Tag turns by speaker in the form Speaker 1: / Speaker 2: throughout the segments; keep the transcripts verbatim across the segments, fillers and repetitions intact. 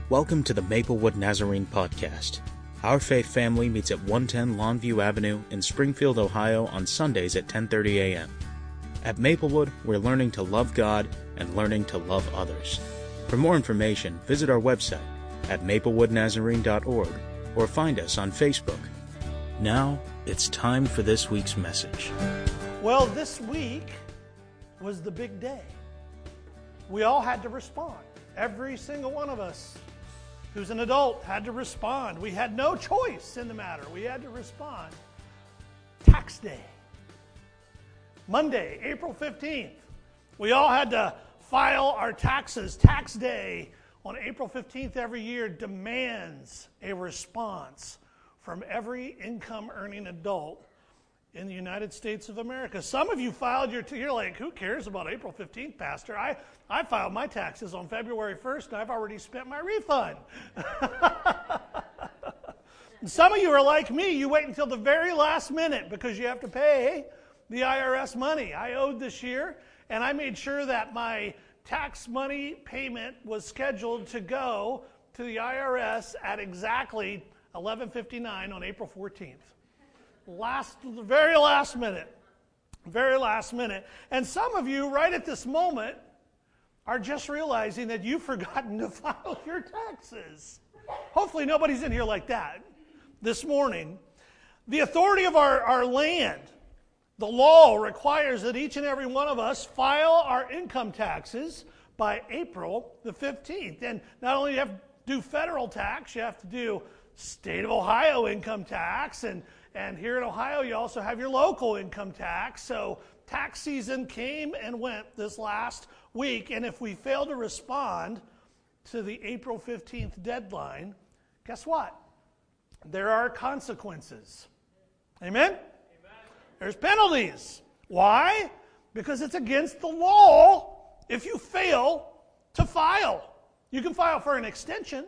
Speaker 1: Welcome to the Maplewood Nazarene Podcast. Our faith family meets at one ten Longview Avenue in Springfield, Ohio on Sundays at ten thirty a.m. At Maplewood, we're learning to love God and learning to love others. For more information, visit our website at maplewood nazarene dot org or find us on Facebook. Now, it's time for this week's message.
Speaker 2: Well, this week was the big day. We all had to respond. Every single one of us who's an adult had to respond. We had no choice in the matter. We had to respond. Tax day. Monday, April fifteenth. We all had to file our taxes. Tax day on April fifteenth every year demands a response from every income-earning adult in the United States of America. Some of you filed your, you're like, who cares about April fifteenth, Pastor? I, I filed my taxes on February first, and I've already spent my refund. Some of you are like me. You wait until the very last minute because you have to pay the I R S money. I owed this year, and I made sure that my tax money payment was scheduled to go to the I R S at exactly eleven fifty-nine on April fourteenth. Last, the very last minute, very last minute. And some of you, right at this moment, are just realizing that you've forgotten to file your taxes. Hopefully nobody's in here like that this morning. The authority of our, our land, the law requires that each and every one of us file our income taxes by April the fifteenth. And not only do you have to do federal tax, you have to do state of Ohio income tax, and And here in Ohio, you also have your local income tax. So tax season came and went this last week. And if we fail to respond to the April fifteenth deadline, guess what? There are consequences. Amen? Amen? There's penalties. Why? Because it's against the law if you fail to file. You can file for an extension.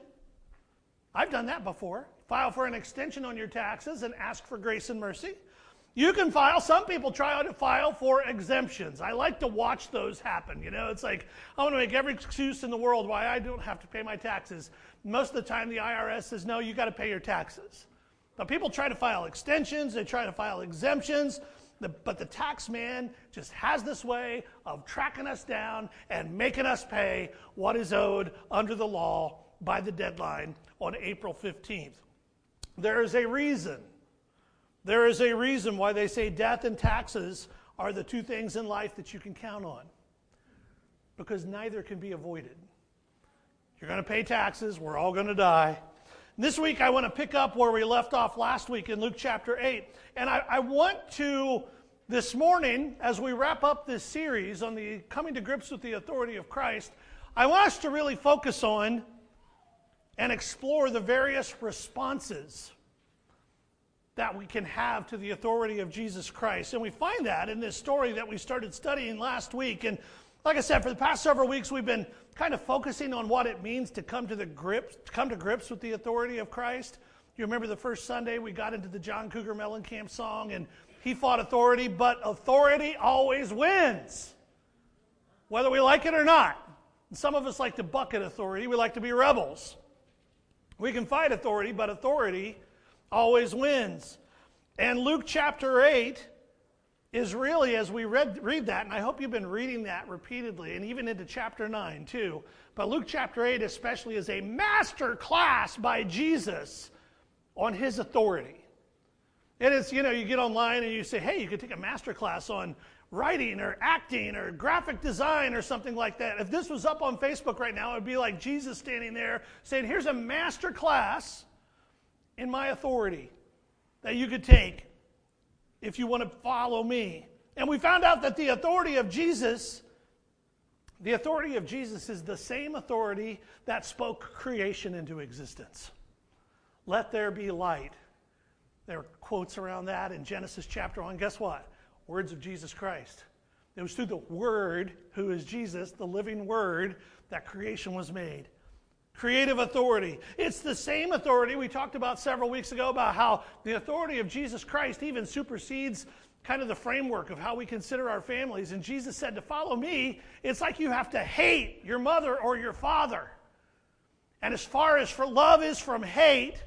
Speaker 2: I've done that before. File for an extension on your taxes and ask for grace and mercy. You can file, some people try to file for exemptions. I like to watch those happen. You know, it's like, I want to make every excuse in the world why I don't have to pay my taxes. Most of the time the I R S says, no, you got to pay your taxes. But people try to file extensions, they try to file exemptions, but the tax man just has this way of tracking us down and making us pay what is owed under the law by the deadline on April fifteenth. There is a reason. There is a reason why they say death and taxes are the two things in life that you can count on. Because neither can be avoided. You're going to pay taxes. We're all going to die. And this week I want to pick up where we left off last week in Luke chapter eight. And I, I want to, this morning, as we wrap up this series on the coming to grips with the authority of Christ, I want us to really focus on and explore the various responses that we can have to the authority of Jesus Christ. And we find that in this story that we started studying last week. And like I said, for the past several weeks, we've been kind of focusing on what it means to come to the grips, to come to grips with the authority of Christ. You remember the first Sunday we got into the John Cougar Mellencamp song, and he fought authority, but authority always wins, whether we like it or not. And some of us like to bucket authority. We like to be rebels. We can fight authority, but authority always wins. And Luke chapter eight is really, as we read, read that, and I hope you've been reading that repeatedly, and even into chapter nine too, but Luke chapter eight especially is a master class by Jesus on his authority. It is, you know, you get online and you say, hey, you could take a master class on writing or acting or graphic design or something like that. If this was up on Facebook right now, it would be like Jesus standing there saying, here's a master class in my authority that you could take if you want to follow me. And we found out that the authority of Jesus, the authority of Jesus is the same authority that spoke creation into existence. Let there be light. There are quotes around that in Genesis chapter one. Guess what? Words of Jesus Christ. It was through the Word, who is Jesus, the living Word, that creation was made. Creative authority. It's the same authority we talked about several weeks ago about how the authority of Jesus Christ even supersedes kind of the framework of how we consider our families. And Jesus said, to follow me, it's like you have to hate your mother or your father. And as far as for love is from hate,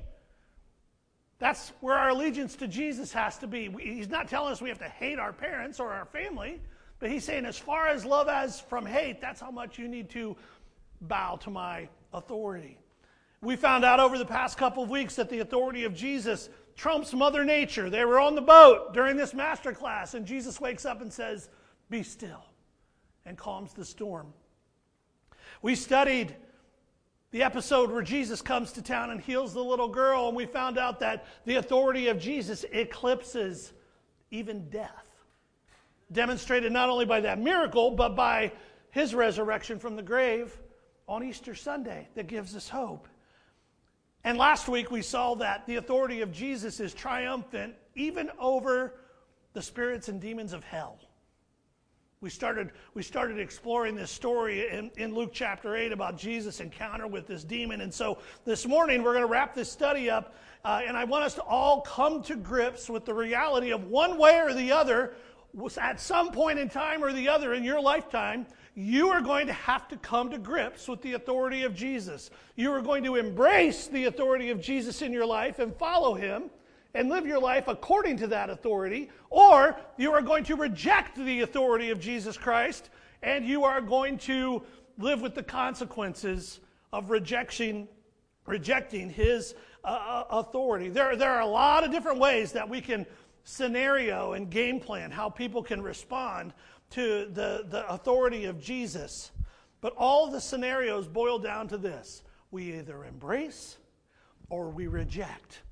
Speaker 2: that's where our allegiance to Jesus has to be. He's not telling us we have to hate our parents or our family, but he's saying as far as love as from hate, that's how much you need to bow to my authority. We found out over the past couple of weeks that the authority of Jesus trumps Mother Nature. They were on the boat during this master class, and Jesus wakes up and says, "Be still," and calms the storm. We studied the episode where Jesus comes to town and heals the little girl, and we found out that the authority of Jesus eclipses even death. Demonstrated not only by that miracle, but by his resurrection from the grave on Easter Sunday that gives us hope. And last week we saw that the authority of Jesus is triumphant even over the spirits and demons of hell. We started, we started exploring this story in, in Luke chapter eight about Jesus' encounter with this demon. And so this morning we're going to wrap this study up, uh, and I want us to all come to grips with the reality of one way or the other, at some point in time or the other in your lifetime, you are going to have to come to grips with the authority of Jesus. You are going to embrace the authority of Jesus in your life and follow him and live your life according to that authority, or you are going to reject the authority of Jesus Christ and you are going to live with the consequences of rejection, rejecting his uh, authority. There, there are a lot of different ways that we can scenario and game plan how people can respond to the, the authority of Jesus. But all the scenarios boil down to this: we either embrace or we reject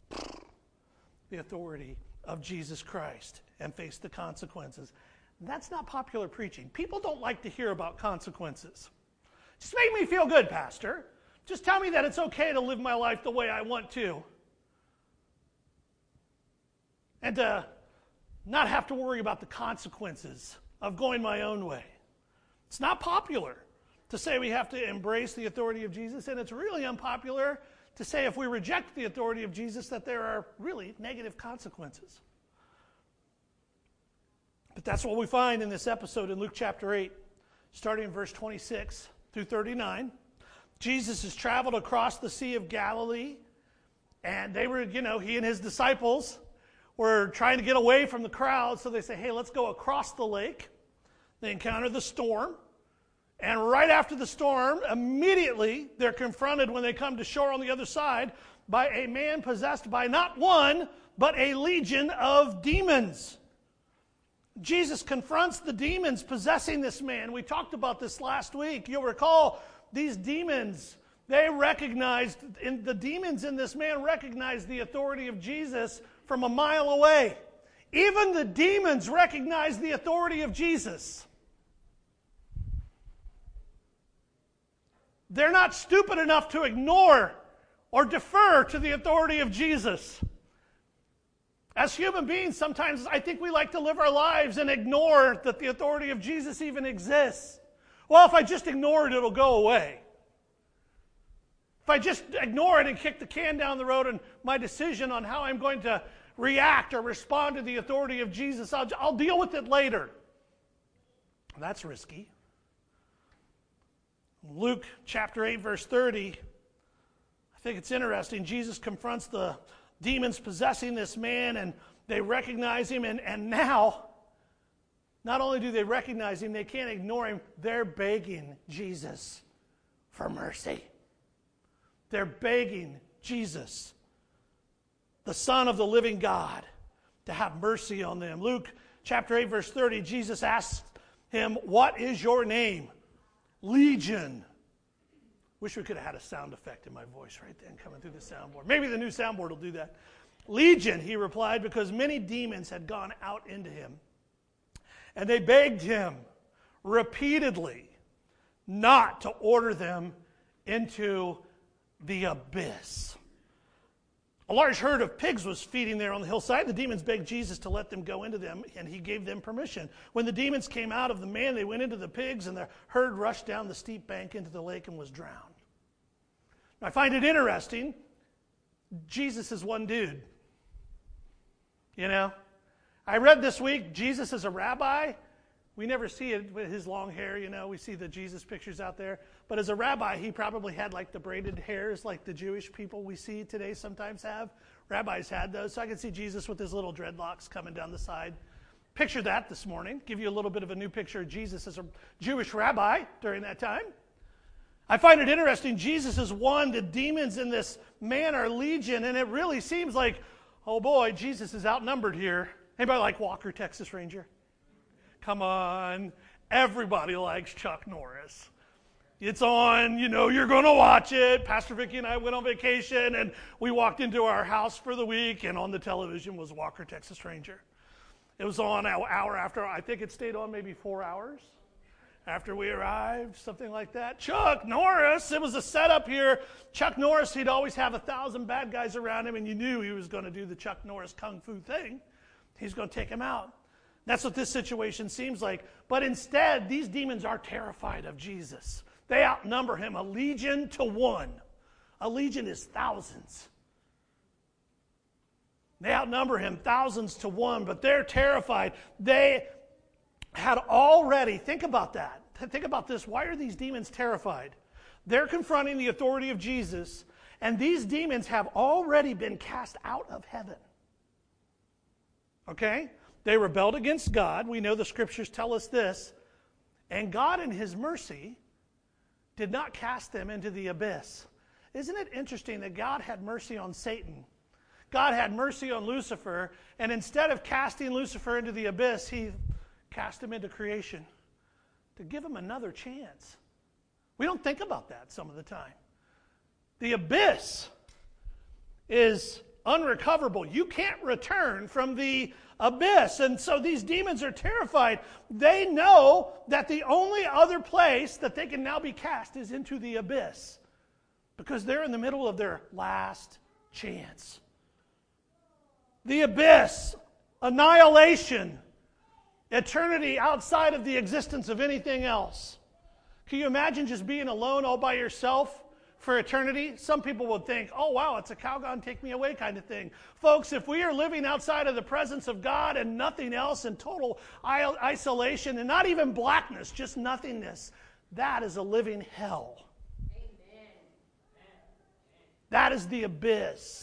Speaker 2: the authority of Jesus Christ and face the consequences. That's not popular preaching. People don't like to hear about consequences. Just make me feel good, Pastor. Just tell me that it's okay to live my life the way I want to. And to not have to worry about the consequences of going my own way. It's not popular to say we have to embrace the authority of Jesus, and it's really unpopular to say if we reject the authority of Jesus that there are really negative consequences. But that's what we find in this episode in Luke chapter eight, starting in verse twenty-six through thirty-nine. Jesus has traveled across the Sea of Galilee, and they were, you know, he and his disciples were trying to get away from the crowd, so they say, hey, let's go across the lake. They encounter the storm. And right after the storm, immediately they're confronted when they come to shore on the other side by a man possessed by not one, but a legion of demons. Jesus confronts the demons possessing this man. We talked about this last week. You'll recall these demons, they recognized, in, the demons in this man recognized the authority of Jesus from a mile away. Even the demons recognized the authority of Jesus. They're not stupid enough to ignore or defer to the authority of Jesus. As human beings, sometimes I think we like to live our lives and ignore that the authority of Jesus even exists. Well, if I just ignore it, it'll go away. If I just ignore it and kick the can down the road and my decision on how I'm going to react or respond to the authority of Jesus, I'll, I'll deal with it later. That's risky. Luke chapter eight, verse thirty, I think it's interesting. Jesus confronts the demons possessing this man, and they recognize him, and, and now, not only do they recognize him, they can't ignore him, they're begging Jesus for mercy. They're begging Jesus, the Son of the living God, to have mercy on them. Luke chapter eight, verse thirty, Jesus asks him, what is your name? Legion. Wish we could have had a sound effect in my voice right then coming through the soundboard. Maybe the new soundboard will do that. Legion, he replied, because many demons had gone out into him. And they begged him repeatedly not to order them into the abyss. A large herd of pigs was feeding there on the hillside. The demons begged Jesus to let them go into them, and he gave them permission. When the demons came out of the man, they went into the pigs, and the herd rushed down the steep bank into the lake and was drowned. Now, I find it interesting. Jesus is one dude. You know? I read this week, Jesus is a rabbi. We never see it with his long hair, you know. We see the Jesus pictures out there. But as a rabbi, he probably had like the braided hairs like the Jewish people we see today sometimes have. Rabbis had those. So I could see Jesus with his little dreadlocks coming down the side. Picture that this morning. Give you a little bit of a new picture of Jesus as a Jewish rabbi during that time. I find it interesting. Jesus is one. The demons in this man are legion. And it really seems like, oh boy, Jesus is outnumbered here. Anybody like Walker, Texas Ranger? Come on. Everybody likes Chuck Norris. It's on, you know, you're going to watch it. Pastor Vicki and I went on vacation, and we walked into our house for the week, and on the television was Walker, Texas Ranger. It was on an hour after, I think it stayed on maybe four hours after we arrived, something like that. Chuck Norris, it was a setup here. Chuck Norris, he'd always have a thousand bad guys around him, and you knew he was going to do the Chuck Norris kung fu thing. He's going to take him out. That's what this situation seems like. But instead, these demons are terrified of Jesus. They outnumber him a legion to one. A legion is thousands. They outnumber him thousands to one, but they're terrified. They had already, think about that. Think about this. Why are these demons terrified? They're confronting the authority of Jesus, and these demons have already been cast out of heaven. Okay? They rebelled against God. We know the scriptures tell us this. And God in his mercy did not cast them into the abyss. Isn't it interesting that God had mercy on Satan? God had mercy on Lucifer, and instead of casting Lucifer into the abyss, he cast him into creation to give him another chance. We don't think about that some of the time. The abyss is unrecoverable. You can't return from the abyss. And so these demons are terrified. They know that the only other place that they can now be cast is into the abyss, because they're in the middle of their last chance. The abyss, annihilation, eternity outside of the existence of anything else. Can you imagine just being alone all by yourself for eternity? Some people would think, oh wow, it's a Calgon take me away kind of thing. Folks, if we are living outside of the presence of God and nothing else, in total isolation and not even blackness, just nothingness, that is a living hell. Amen. That is the abyss.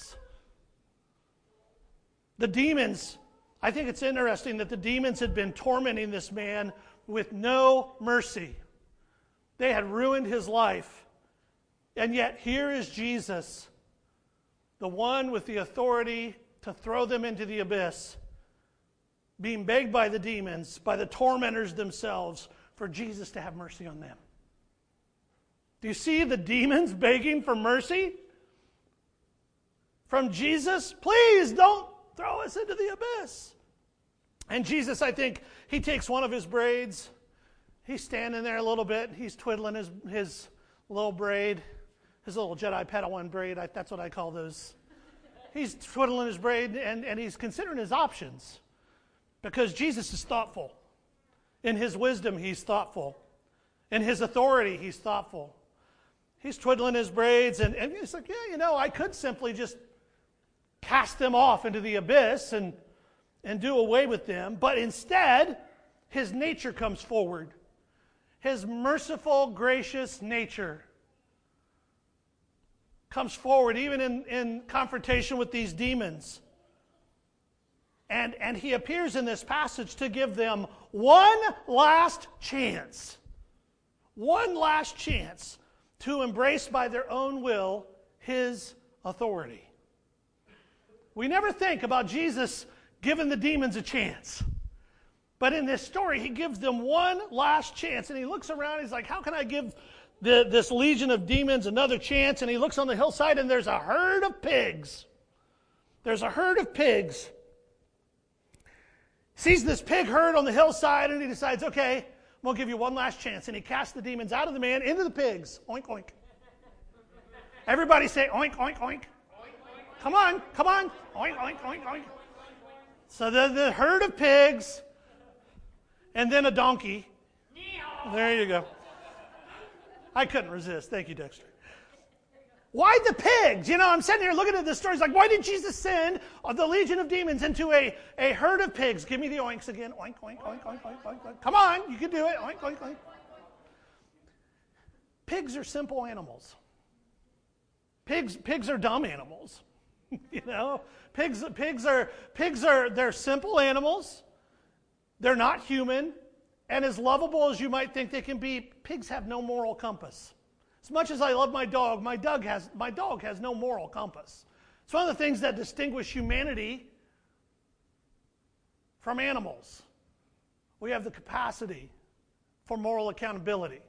Speaker 2: The demons, I think it's interesting that the demons had been tormenting this man with no mercy. They had ruined his life. And yet here is Jesus, the one with the authority to throw them into the abyss, being begged by the demons, by the tormentors themselves, for Jesus to have mercy on them. Do you see the demons begging for mercy from Jesus? Please don't throw us into the abyss. And Jesus, I think, he takes one of his braids. He's standing there a little bit. He's twiddling his, his little braid. His little Jedi Padawan braid, I, that's what I call those. He's twiddling his braid, and, and he's considering his options. Because Jesus is thoughtful. In his wisdom, he's thoughtful. In his authority, he's thoughtful. He's twiddling his braids, and, and he's like, yeah, you know, I could simply just cast them off into the abyss and, and do away with them. But instead, his nature comes forward. His merciful, gracious nature comes forward, even in, in confrontation with these demons. And, and he appears in this passage to give them one last chance. One last chance to embrace by their own will his authority. We never think about Jesus giving the demons a chance. But in this story, he gives them one last chance. And he looks around, he's like, how can I give The, this legion of demons another chance? And he looks on the hillside, and there's a herd of pigs. There's a herd of pigs. Sees this pig herd on the hillside, and he decides, okay, I'm going to give you one last chance. And he casts the demons out of the man into the pigs. Oink, oink. Everybody say oink, oink, oink. Come on, come on. Oink, oink, oink, oink. So the, the herd of pigs, and then a donkey. There you go. I couldn't resist. Thank you, Dexter. Why the pigs? You know, I'm sitting here looking at this story. It's like, why did Jesus send the legion of demons into a, a herd of pigs? Give me the oinks again. Oink, oink, oink, oink, oink, oink, oink. Come on, you can do it. Oink, oink, oink. Pigs are simple animals. Pigs, pigs are dumb animals. You know, pigs, pigs are, pigs are, they're simple animals. They're not human. And as lovable as you might think they can be, pigs have no moral compass. As much as I love my dog, my dog has, my dog has no moral compass. It's one of the things that distinguish humanity from animals. We have the capacity for moral accountability.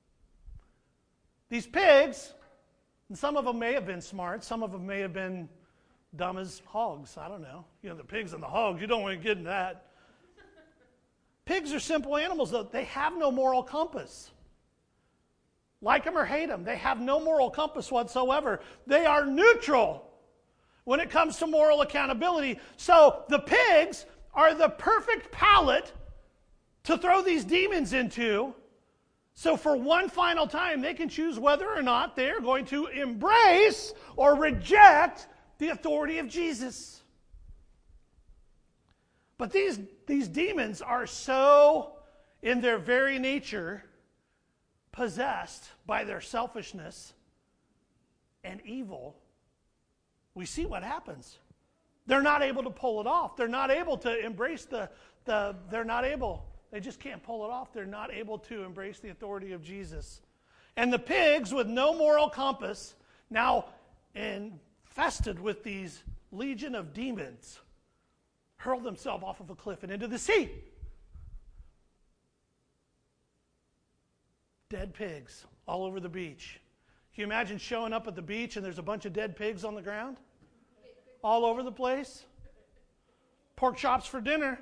Speaker 2: These pigs, and some of them may have been smart, some of them may have been dumb as hogs. I don't know. You know, the pigs and the hogs, you don't want to get in that. Pigs are simple animals, though. They have no moral compass. Like them or hate them, they have no moral compass whatsoever. They are neutral when it comes to moral accountability. So the pigs are the perfect pallet to throw these demons into. So for one final time, they can choose whether or not they're going to embrace or reject the authority of Jesus. But these, these demons are so, in their very nature, possessed by their selfishness and evil. We see what happens. They're not able to pull it off. They're not able to embrace the, the they're not able, they just can't pull it off. They're not able to embrace the authority of Jesus. And the pigs with no moral compass, now infested with these legion of demons, hurl themselves off of a cliff and into the sea. Dead pigs all over the beach. Can you imagine showing up at the beach and there's a bunch of dead pigs on the ground? All over the place? Pork chops for dinner.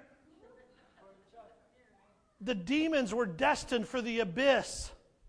Speaker 2: The demons were destined for the abyss.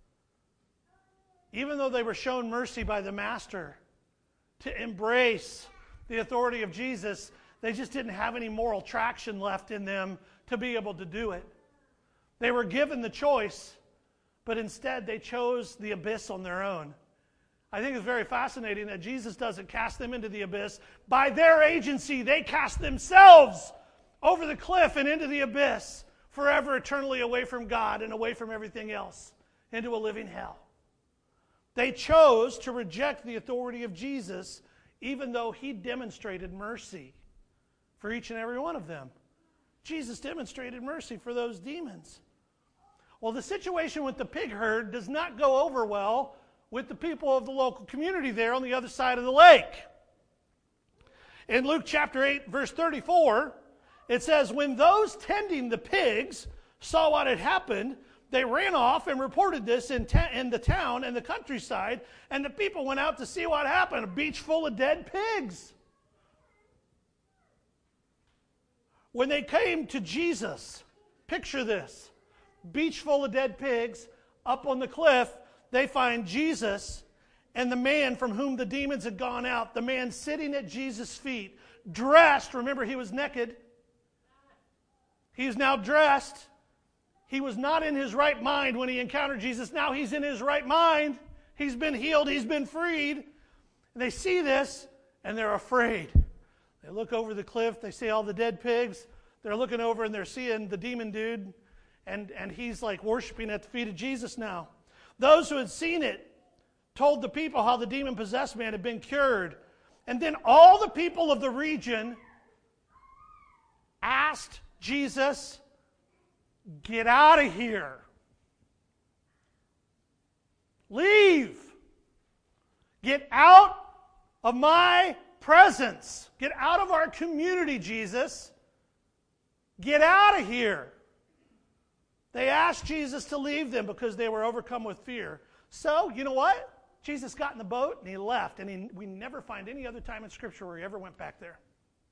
Speaker 2: Even though they were shown mercy by the Master to embrace the authority of Jesus, they just didn't have any moral traction left in them to be able to do it. They were given the choice, but instead they chose the abyss on their own. I think it's very fascinating that Jesus doesn't cast them into the abyss. By their agency, they cast themselves over the cliff and into the abyss, forever eternally away from God and away from everything else, into a living hell. They chose to reject the authority of Jesus, even though he demonstrated mercy for each and every one of them. Jesus demonstrated mercy for those demons. Well, the situation with the pig herd does not go over well with the people of the local community there on the other side of the lake. In Luke chapter eight, verse thirty-four, it says, when those tending the pigs saw what had happened, they ran off and reported this in, ta- in the town and the countryside, and the people went out to see what happened, a beach full of dead pigs. When they came to Jesus, picture this, beach full of dead pigs, up on the cliff, they find Jesus and the man from whom the demons had gone out, the man sitting at Jesus' feet, dressed. Remember, he was naked. He is now dressed. He was not in his right mind when he encountered Jesus. Now he's in his right mind. He's been healed. He's been freed. And they see this, and they're afraid. They look over the cliff. They see all the dead pigs. They're looking over, and they're seeing the demon dude. And, and he's like worshiping at the feet of Jesus now. Those who had seen it told the people how the demon-possessed man had been cured. And then all the people of the region asked Jesus, get out of here. Leave. Get out of my presence. Get out of our community, Jesus. Get out of here. They asked Jesus to leave them because they were overcome with fear. So, you know what? Jesus got in the boat and he left. And he, we never find any other time in Scripture where he ever went back there.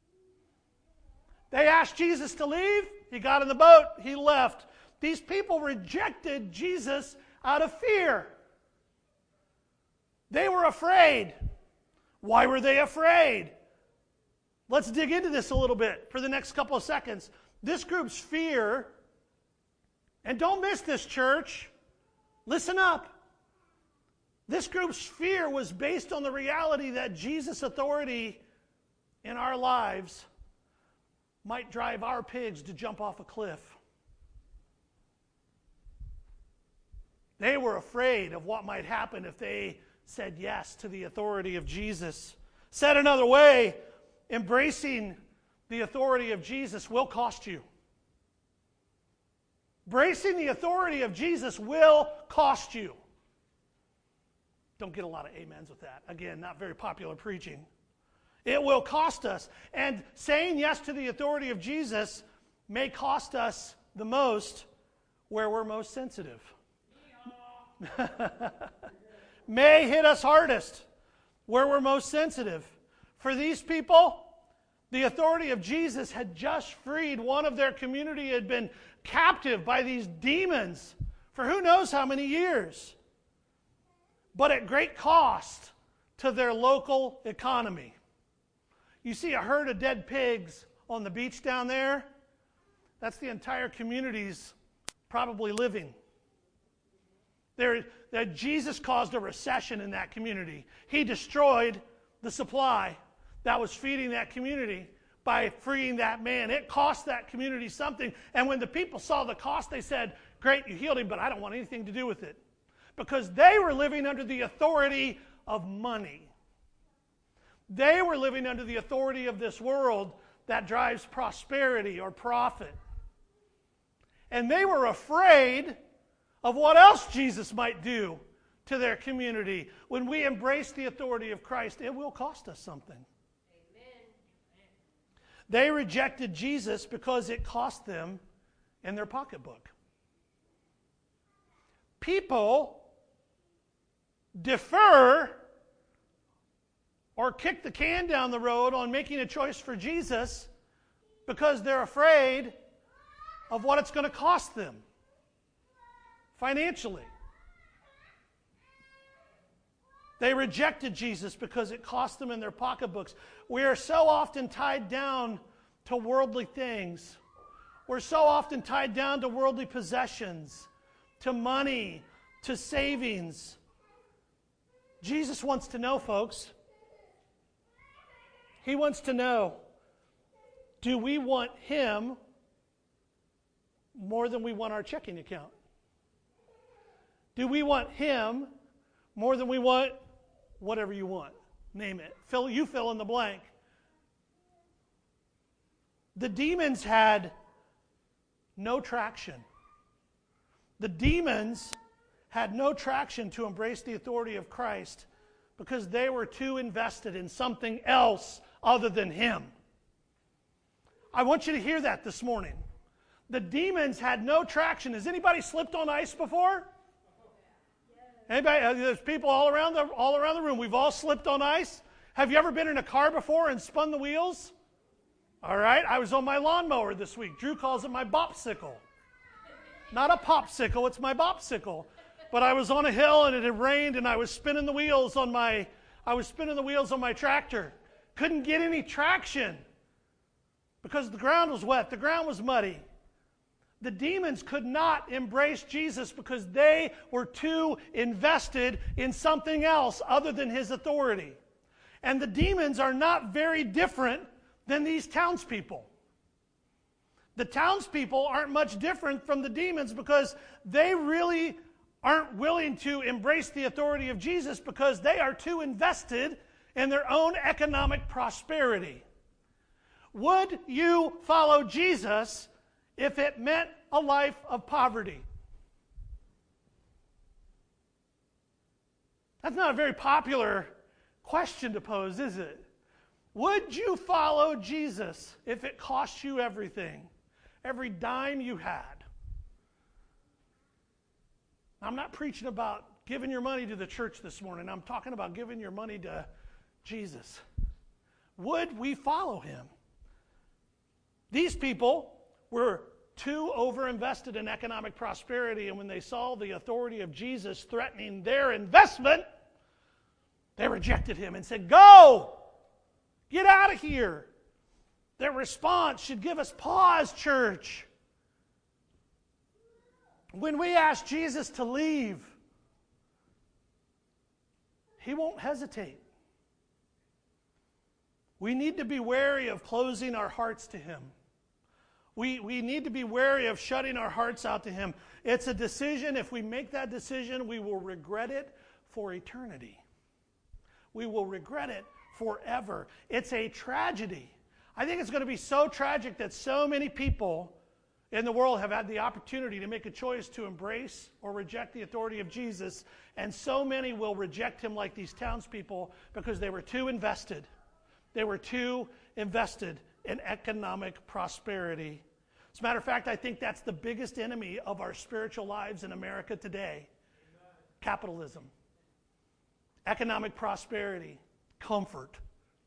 Speaker 2: They asked Jesus to leave. He got in the boat. He left. These people rejected Jesus out of fear. They were afraid. Why were they afraid? Let's dig into this a little bit for the next couple of seconds. This group's fear, and don't miss this, church. Listen up. This group's fear was based on the reality that Jesus' authority in our lives might drive our pigs to jump off a cliff. They were afraid of what might happen if they said yes to the authority of Jesus. Said another way, embracing the authority of Jesus will cost you. Embracing the authority of Jesus will cost you. Don't get a lot of amens with that. Again, not very popular preaching. It will cost us. And saying yes to the authority of Jesus may cost us the most where we're most sensitive. May hit us hardest where we're most sensitive. For these people, the authority of Jesus had just freed one of their community who had been captive by these demons for who knows how many years, but at great cost to their local economy. You see a herd of dead pigs on the beach down there? That's the entire community's probably living. There, that Jesus caused a recession in that community. He destroyed the supply that was feeding that community by freeing that man. It cost that community something. And when the people saw the cost, they said, great, you healed him, but I don't want anything to do with it. Because they were living under the authority of money. They were living under the authority of this world that drives prosperity or profit. And they were afraid of what else Jesus might do to their community. When we embrace the authority of Christ, it will cost us something. Amen. They rejected Jesus because it cost them in their pocketbook. People defer or kick the can down the road on making a choice for Jesus because they're afraid of what it's going to cost them financially. They rejected Jesus because it cost them in their pocketbooks. We are so often tied down to worldly things. We're so often tied down to worldly possessions, to money, to savings. Jesus wants to know, folks. He wants to know, do we want Him more than we want our checking account? Do we want Him more than we want whatever you want? Name it. Fill, you fill in the blank. The demons had no traction. The demons had no traction to embrace the authority of Christ because they were too invested in something else other than Him. I want you to hear that this morning. The demons had no traction. Has anybody slipped on ice before? Anybody? There's people all around the all around the room. We've all slipped on ice. Have you ever been in a car before and spun the wheels? All right. I was on my lawnmower this week. Drew calls it my bopsicle. Not a popsicle. It's my bopsicle. But I was on a hill and it had rained and I was spinning the wheels on my I was spinning the wheels on my tractor. Couldn't get any traction because the ground was wet. The ground was muddy. The demons could not embrace Jesus because they were too invested in something else other than His authority. And the demons are not very different than these townspeople. The townspeople aren't much different from the demons because they really aren't willing to embrace the authority of Jesus because they are too invested in their own economic prosperity. Would you follow Jesus if it meant a life of poverty? That's not a very popular question to pose, is it? Would you follow Jesus if it cost you everything, every dime you had? I'm not preaching about giving your money to the church this morning. I'm talking about giving your money to Jesus. Would we follow Him? These people were too overinvested in economic prosperity, and when they saw the authority of Jesus threatening their investment, they rejected Him and said, "Go! Get out of here!" Their response should give us pause, church. When we ask Jesus to leave, He won't hesitate. We need to be wary of closing our hearts to Him. We, we need to be wary of shutting our hearts out to Him. It's a decision. If we make that decision, we will regret it for eternity. We will regret it forever. It's a tragedy. I think it's going to be so tragic that so many people in the world have had the opportunity to make a choice to embrace or reject the authority of Jesus, and so many will reject Him like these townspeople because they were too invested. They were too invested in economic prosperity. As a matter of fact, I think that's the biggest enemy of our spiritual lives in America today. Amen. Capitalism. Economic prosperity. Comfort.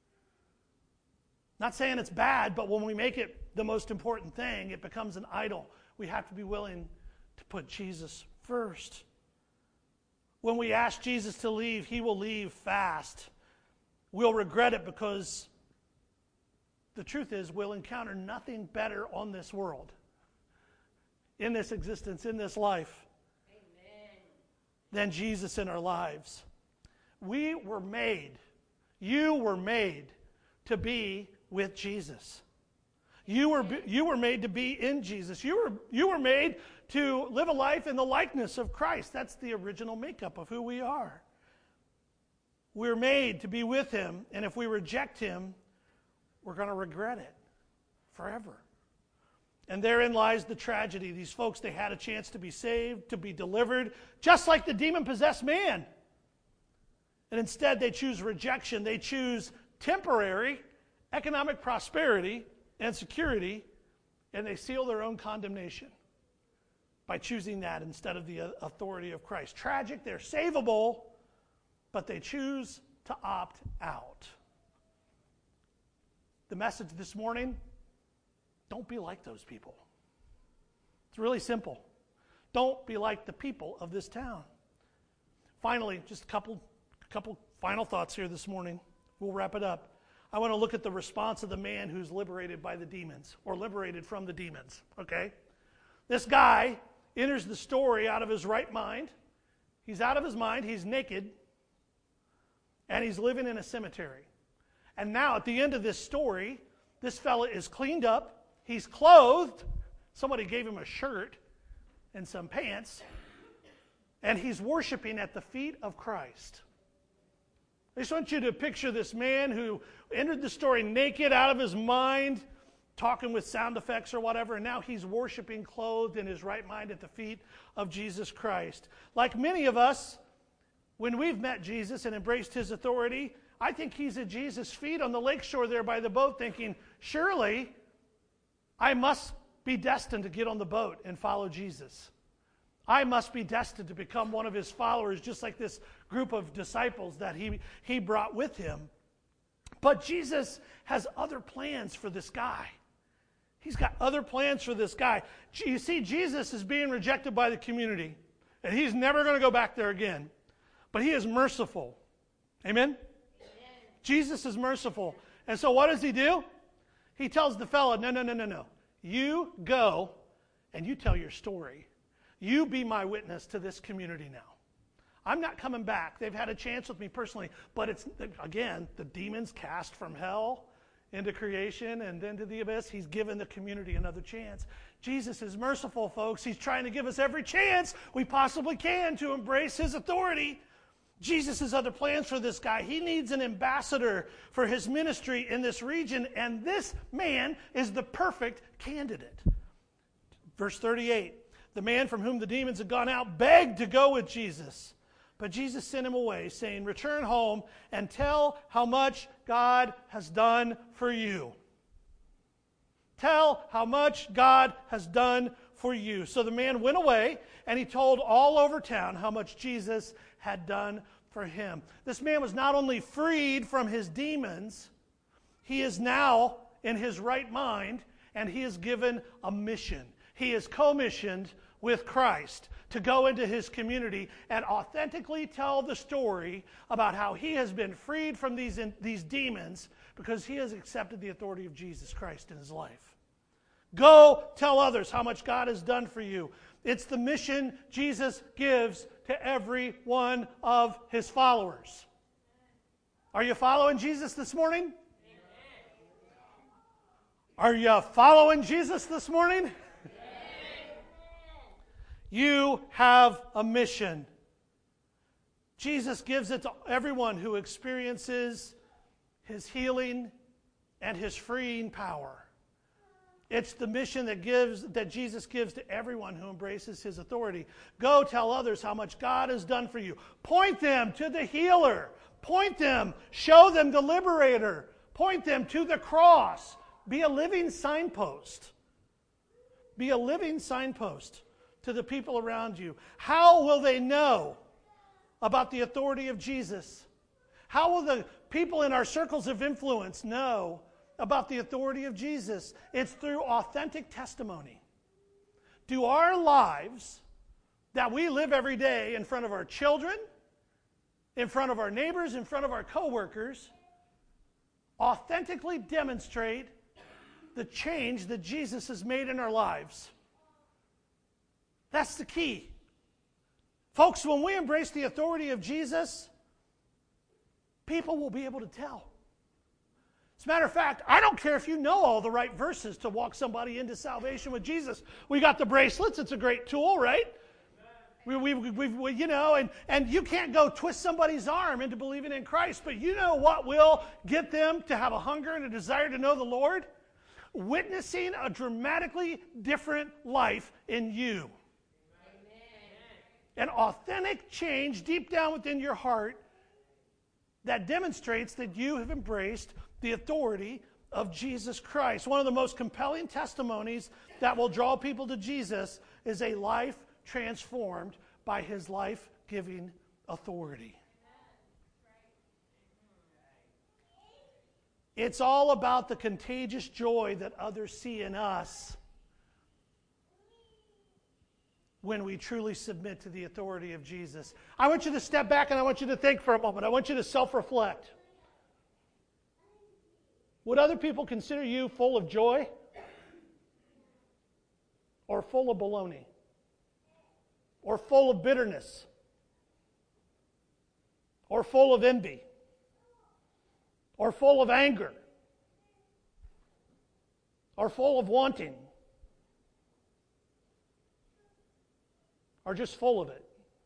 Speaker 2: Not saying it's bad, but when we make it the most important thing, it becomes an idol. We have to be willing to put Jesus first. When we ask Jesus to leave, He will leave fast. We'll regret it because the truth is we'll encounter nothing better on this world, in this existence, in this life, Amen. Than Jesus in our lives. We were made, you were made to be with Jesus. You were, you were made to be in Jesus. You were, you were made to live a life in the likeness of Christ. That's the original makeup of who we are. We're made to be with Him, and if we reject Him, we're going to regret it forever. And therein lies the tragedy. These folks, they had a chance to be saved, to be delivered, just like the demon-possessed man. And instead, they choose rejection. They choose temporary economic prosperity and security, and they seal their own condemnation by choosing that instead of the authority of Christ. Tragic, they're savable, but they choose to opt out. The message this morning, don't be like those people. It's really simple. Don't be like the people of this town. Finally, just a couple, couple final thoughts here this morning. We'll wrap it up. I want to look at the response of the man who's liberated by the demons, or liberated from the demons, okay? This guy enters the story out of his right mind. He's out of his mind, he's naked, and he's living in a cemetery. And now at the end of this story, this fella is cleaned up, he's clothed, somebody gave him a shirt and some pants, and he's worshiping at the feet of Christ. I just want you to picture this man who entered the story naked, out of his mind, talking with sound effects or whatever, and now he's worshiping clothed in his right mind at the feet of Jesus Christ. Like many of us, when we've met Jesus and embraced His authority, I think he's at Jesus' feet on the lakeshore there by the boat thinking, surely I must be destined to get on the boat and follow Jesus. I must be destined to become one of His followers, just like this group of disciples that he, he brought with Him. But Jesus has other plans for this guy. He's got other plans for this guy. You see, Jesus is being rejected by the community, and he's never going to go back there again. But He is merciful. Amen? Amen? Jesus is merciful. And so what does He do? He tells the fella, no, no, no, no, no. You go and you tell your story. You be my witness to this community now. I'm not coming back. They've had a chance with me personally, but it's, again, the demons cast from hell into creation and then to the abyss. He's given the community another chance. Jesus is merciful, folks. He's trying to give us every chance we possibly can to embrace His authority. Jesus has other plans for this guy. He needs an ambassador for His ministry in this region, and this man is the perfect candidate. Verse thirty-eight. The man from whom the demons had gone out begged to go with Jesus. But Jesus sent him away, saying, return home and tell how much God has done for you. Tell how much God has done for you. So the man went away, and he told all over town how much Jesus had done for him. This man was not only freed from his demons, he is now in his right mind, and he is given a mission. He is commissioned with Christ to go into his community and authentically tell the story about how he has been freed from these, these demons because he has accepted the authority of Jesus Christ in his life. Go tell others how much God has done for you. It's the mission Jesus gives to every one of His followers. Are you following Jesus this morning? Are you following Jesus this morning? You have a mission. Jesus gives it to everyone who experiences his healing and his freeing power. It's the mission that gives that Jesus gives to everyone who embraces his authority. Go tell others how much God has done for you. Point them to the healer. Point them, show them the liberator. Point them to the cross. Be a living signpost. Be a living signpost to the people around you. How will they know about the authority of Jesus? How will the people in our circles of influence know about the authority of Jesus? It's through authentic testimony. Do our lives that we live every day in front of our children, in front of our neighbors, in front of our coworkers, authentically demonstrate the change that Jesus has made in our lives? That's the key. Folks, when we embrace the authority of Jesus, people will be able to tell. As a matter of fact, I don't care if you know all the right verses to walk somebody into salvation with Jesus. We got the bracelets. It's a great tool, right? We, we, we, we, you know, and, and you can't go twist somebody's arm into believing in Christ, but you know what will get them to have a hunger and a desire to know the Lord? Witnessing a dramatically different life in you. An authentic change deep down within your heart that demonstrates that you have embraced the authority of Jesus Christ. One of the most compelling testimonies that will draw people to Jesus is a life transformed by his life-giving authority. It's all about the contagious joy that others see in us when we truly submit to the authority of Jesus. I want you to step back and I want you to think for a moment. I want you to self-reflect. Would other people consider you full of joy or full of baloney or full of bitterness or full of envy or full of anger or full of wanting or just full of it?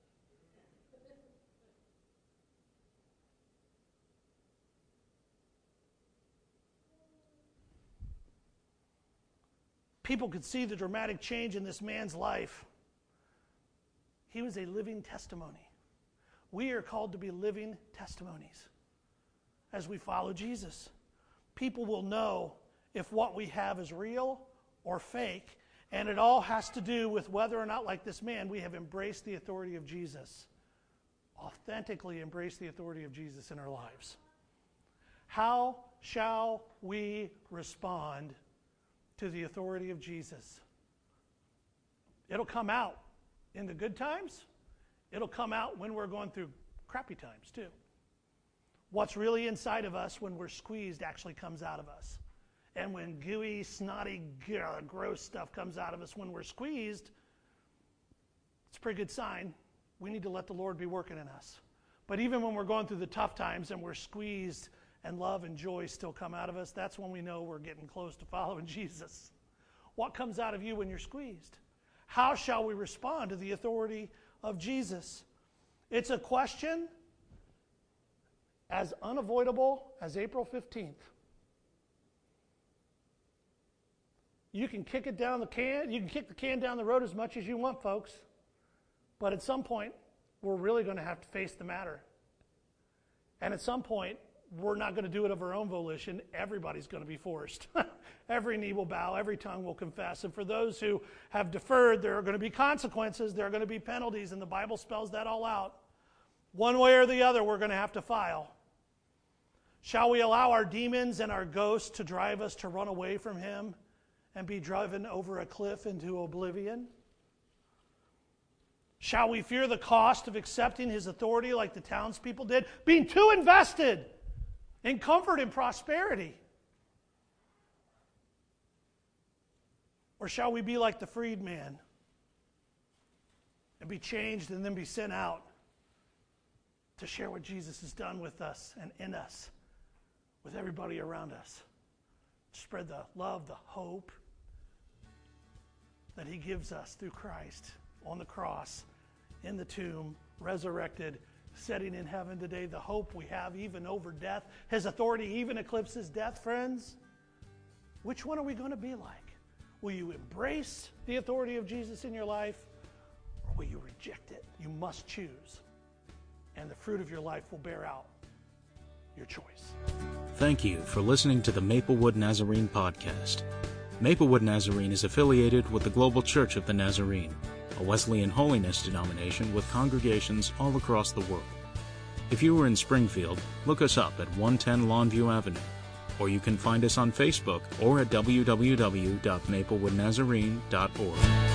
Speaker 2: People could see the dramatic change in this man's life. He was a living testimony. We are called to be living testimonies as we follow Jesus. People will know if what we have is real or fake, and it all has to do with whether or not, like this man, we have embraced the authority of Jesus. Authentically embrace the authority of Jesus in our lives. How shall we respond to the authority of Jesus? It'll come out in the good times. It'll come out when we're going through crappy times too. What's really inside of us when we're squeezed actually comes out of us. And when gooey, snotty, gross stuff comes out of us when we're squeezed, it's a pretty good sign. We need to let the Lord be working in us. But even when we're going through the tough times and we're squeezed and love and joy still come out of us, that's when we know we're getting close to following Jesus. What comes out of you when you're squeezed? How shall we respond to the authority of Jesus? It's a question as unavoidable as April fifteenth. You can kick it down the can, you can kick the can down the road as much as you want, folks. But at some point, we're really going to have to face the matter. And at some point, we're not going to do it of our own volition. Everybody's going to be forced. Every knee will bow, every tongue will confess. And for those who have deferred, there are going to be consequences, there are going to be penalties, and the Bible spells that all out. One way or the other, we're going to have to file. Shall we allow our demons and our ghosts to drive us to run away from him and be driven over a cliff into oblivion? Shall we fear the cost of accepting his authority like the townspeople did, being too invested in comfort and prosperity? Or shall we be like the freedman and be changed and then be sent out to share what Jesus has done with us and in us, with everybody around us. Spread the love, the hope that he gives us through Christ on the cross, in the tomb, resurrected, sitting in heaven today, the hope we have even over death. His authority even eclipses death, friends. Which one are we going to be like? Will you embrace the authority of Jesus in your life, or will you reject it? You must choose, and the fruit of your life will bear out your choice.
Speaker 1: Thank you for listening to the Maplewood Nazarene podcast. Maplewood Nazarene is affiliated with the Global Church of the Nazarene, a Wesleyan holiness denomination with congregations all across the world. If you are in Springfield, look us up at one ten Longview Avenue, or you can find us on Facebook or at w w w dot maplewood nazarene dot org.